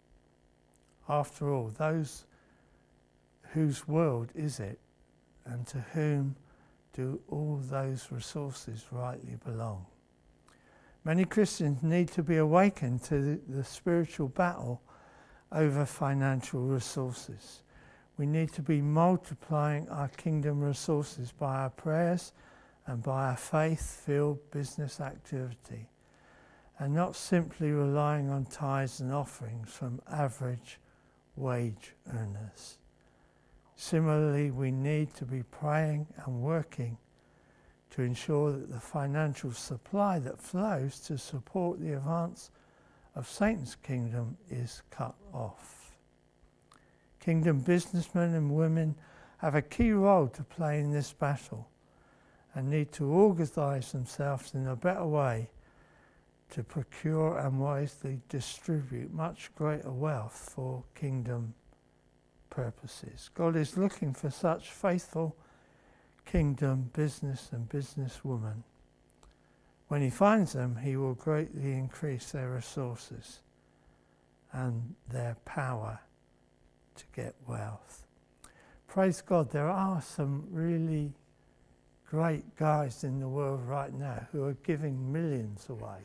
After all, those whose world is it, and to whom do all those resources rightly belong? Many Christians need to be awakened to the, the spiritual battle over financial resources. We need to be multiplying our kingdom resources by our prayers and by our faith-filled business activity, and not simply relying on tithes and offerings from average wage earners. Similarly, we need to be praying and working to ensure that the financial supply that flows to support the advance of Satan's kingdom is cut off. Kingdom businessmen and women have a key role to play in this battle and need to organise themselves in a better way to procure and wisely distribute much greater wealth for kingdom purposes. God is looking for such faithful kingdom business and businesswomen. When he finds them, he will greatly increase their resources and their power to get wealth. Praise God, there are some really great guys in the world right now who are giving millions away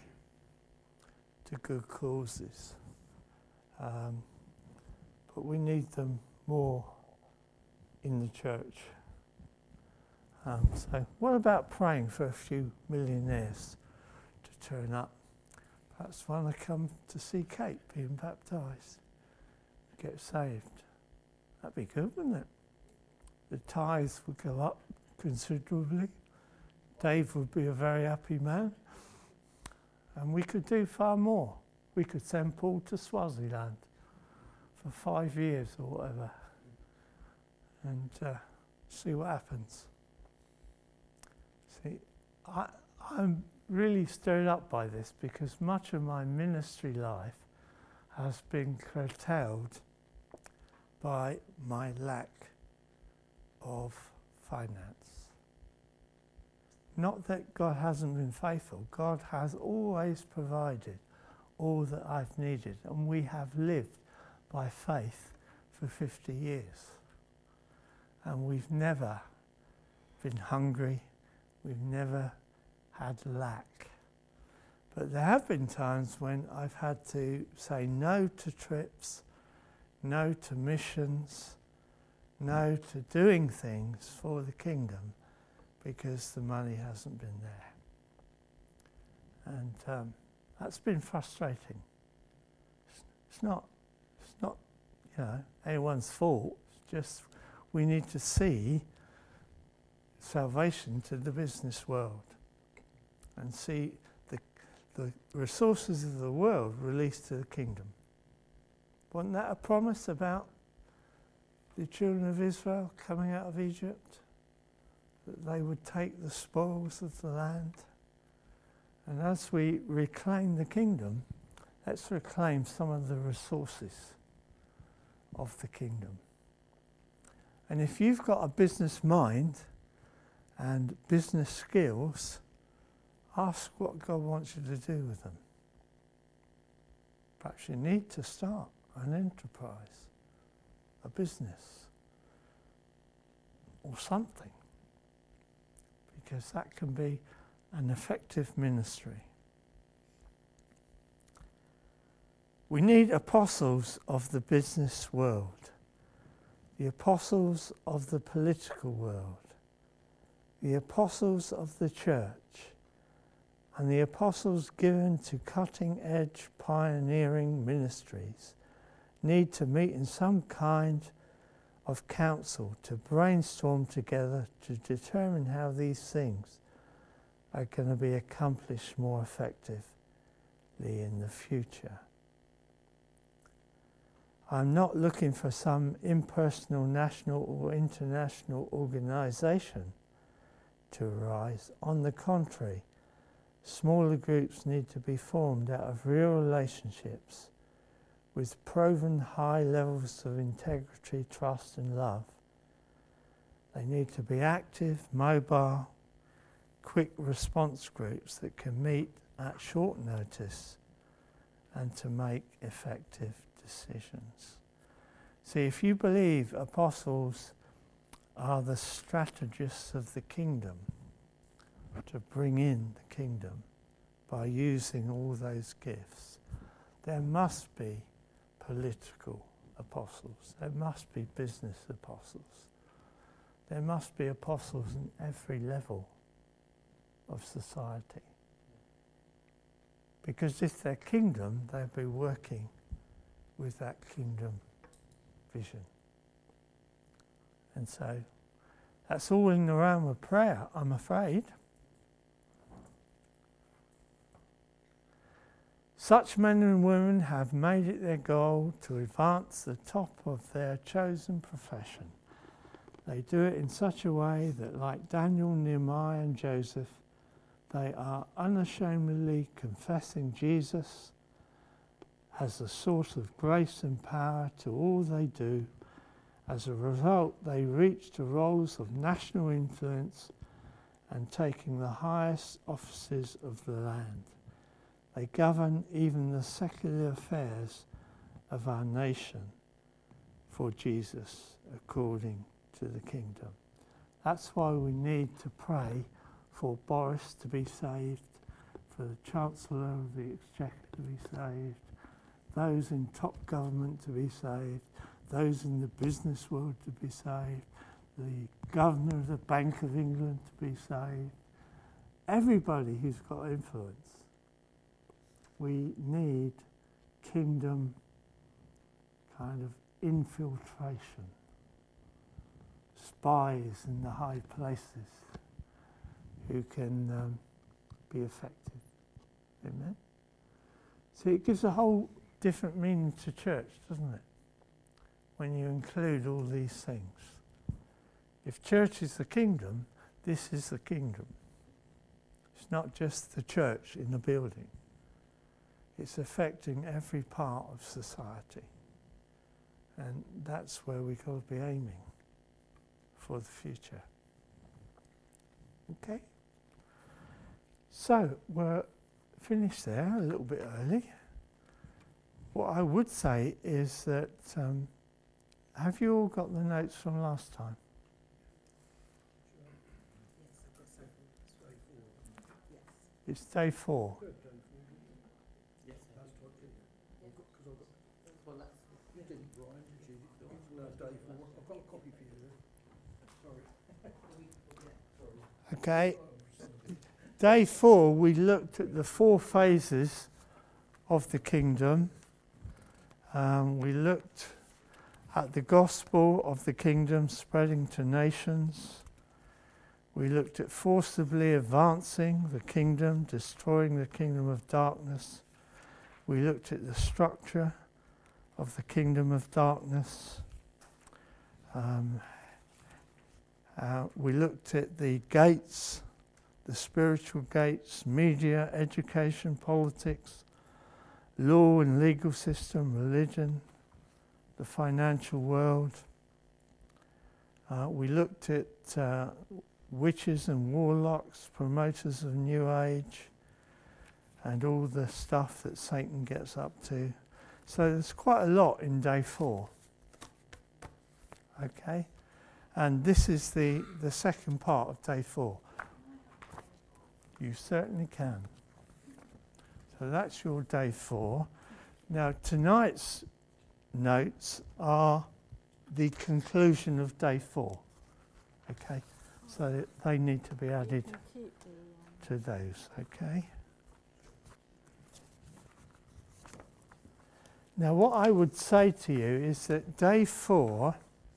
to good causes. Um, but we need them more in the church. Um, so what about praying for a few millionaires to turn up? Perhaps want to come to see Kate being baptised, get saved. That'd be good, wouldn't it? The tithes would go up considerably. Dave would be a very happy man. And we could do far more. We could send Paul to Swaziland for five years or whatever and uh, see what happens. See, I, I'm really stirred up by this because much of my ministry life has been curtailed by my lack of finance. Not that God hasn't been faithful. God has always provided all that I've needed, and we have lived by faith for fifty years. And we've never been hungry. We've never had lack. But there have been times when I've had to say no to trips, no to missions, no to doing things for the kingdom because the money hasn't been there. And um, that's been frustrating. It's, it's not, it's not, you know, anyone's fault. It's just we need to see salvation to the business world and see the the resources of the world released to the kingdom. Wasn't that a promise about the children of Israel coming out of Egypt? That they would take the spoils of the land? And as we reclaim the kingdom, let's reclaim some of the resources of the kingdom. And if you've got a business mind and business skills, ask what God wants you to do with them. Perhaps you need to start an enterprise, a business, or something, because that can be an effective ministry. We need apostles of the business world, the apostles of the political world, the apostles of the church, and the apostles given to cutting-edge pioneering ministries need to meet in some kind of council to brainstorm together to determine how these things are going to be accomplished more effectively in the future. I'm not looking for some impersonal national or international organisation to arise. On the contrary, smaller groups need to be formed out of real relationships with proven high levels of integrity, trust and love. They need to be active, mobile, quick response groups that can meet at short notice and to make effective decisions. See, if you believe apostles are the strategists of the kingdom, to bring in the kingdom by using all those gifts, there must be political apostles, there must be business apostles, there must be apostles in every level of society. Because if they're kingdom, they'll be working with that kingdom vision. And so that's all in the realm of prayer, I'm afraid. Such men and women have made it their goal to advance the top of their chosen profession. They do it in such a way that, like Daniel, Nehemiah and Joseph, they are unashamedly confessing Jesus as the source of grace and power to all they do. As a result, they reach to roles of national influence and taking the highest offices of the land. They govern even the secular affairs of our nation for Jesus according to the kingdom. That's why we need to pray for Boris to be saved, for the Chancellor of the Exchequer to be saved, those in top government to be saved, those in the business world to be saved, the Governor of the Bank of England to be saved, everybody who's got influence. We need kingdom kind of infiltration, spies in the high places who can um, be effective. Amen? So it gives a whole different meaning to church, doesn't it? When you include all these things. If church is the kingdom, this is the kingdom. It's not just the church in the building. It's affecting every part of society. And that's where we've got to be aiming for the future. Okay? So, we're finished there a little bit early. What I would say is that, um, have you all got the notes from last time? It's day four. Yes, sir. That's what I did. Yes. Because I got, Well, that's, you didn't, Brian. got a copy for you. Sorry. Okay. Day four, we looked at the four phases of the kingdom. Um, we looked at the gospel of the kingdom spreading to nations. We looked at forcibly advancing the kingdom, destroying the kingdom of darkness. We looked at the structure of the kingdom of darkness. Um, uh, we looked at the gates, the spiritual gates, media, education, politics, law and legal system, religion, the financial world. Uh, we looked at uh, witches and warlocks, promoters of New Age, and all the stuff that Satan gets up to. So there's quite a lot in day four. Okay? And this is the, the second part of day four. You certainly can. So that's your day four. Now tonight's notes are the conclusion of day four. Okay? So they need to be added to those. Okay? Now what I would say to you is that day four,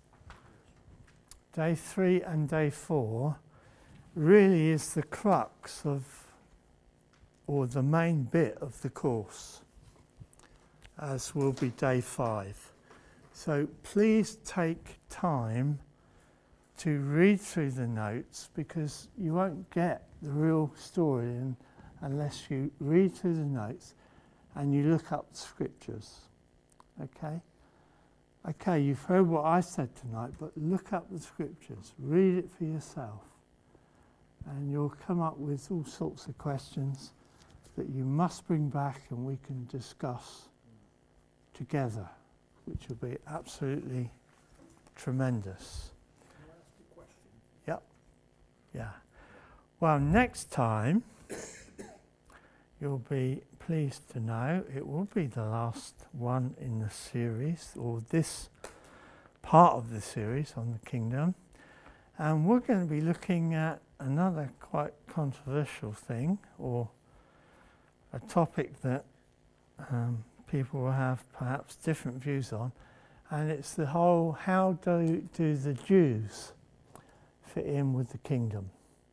day three and day four really is the crux of, or the main bit of the course, as will be day five. So please take time to read through the notes, because you won't get the real story in, unless you read through the notes and you look up the scriptures. Okay? Okay, you've heard what I said tonight, but look up the scriptures, read it for yourself, and you'll come up with all sorts of questions that you must bring back and we can discuss together, which will be absolutely tremendous. Can I ask a question? Yep. Yeah. Well, next time, you'll be pleased to know it will be the last one in the series, or this part of the series on the kingdom. And we're going to be looking at another quite controversial thing, or a topic that um, people will have perhaps different views on, and it's the whole, how do, do the Jews fit in with the kingdom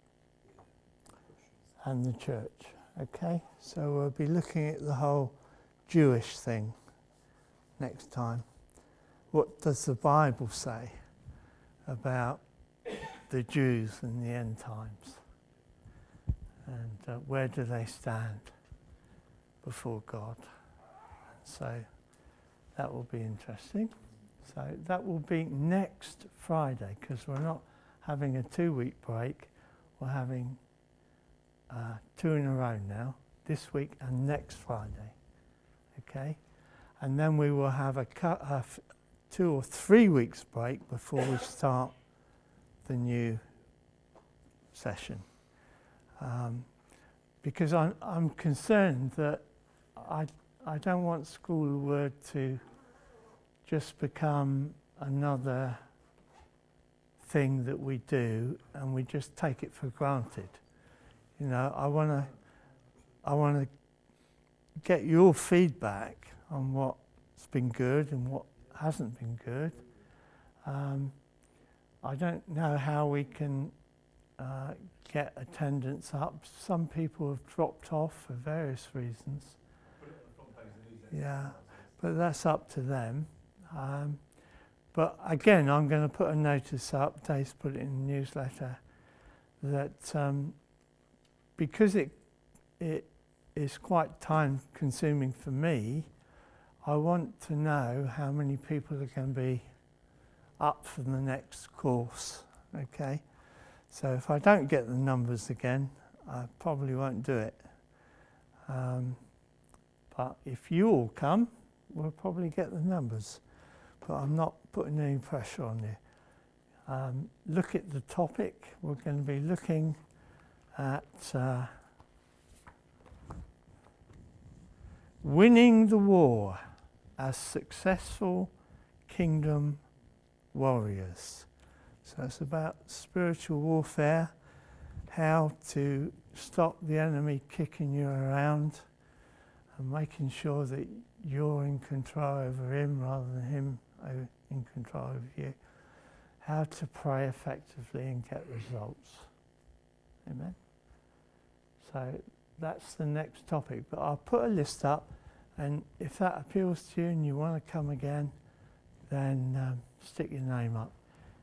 and the church? Okay, so we'll be looking at the whole Jewish thing next time. What does the Bible say about the Jews in the end times? And uh, where do they stand before God? So that will be interesting. So that will be next Friday, because we're not having a two-week break. We're having uh, two in a row now, this week and next Friday. Okay? And then we will have a, cu- a f- two or three weeks break before we start the new session. Um, because I'm, I'm concerned that I, I don't want School of the Word to just become another thing that we do and we just take it for granted. You know, I want to I want to get your feedback on what's been good and what hasn't been good. Um, I don't know how we can uh, get attendance up. Some people have dropped off for various reasons. Yeah, but that's up to them. Um, but again, I'm going to put a notice up, Dave's put it in the newsletter, that um, because it it is quite time consuming for me, I want to know how many people are going to be up for the next course, okay? So if I don't get the numbers again, I probably won't do it. Um, but if you all come, we'll probably get the numbers. But I'm not putting any pressure on you. Um, look at the topic. We're going to be looking at uh, winning the war as successful kingdom warriors. So it's about spiritual warfare, how to stop the enemy kicking you around and making sure that you're in control over him rather than him in control of you. How to pray effectively and get results. Amen. So that's the next topic. But I'll put a list up, and if that appeals to you and you want to come again, then um, stick your name up.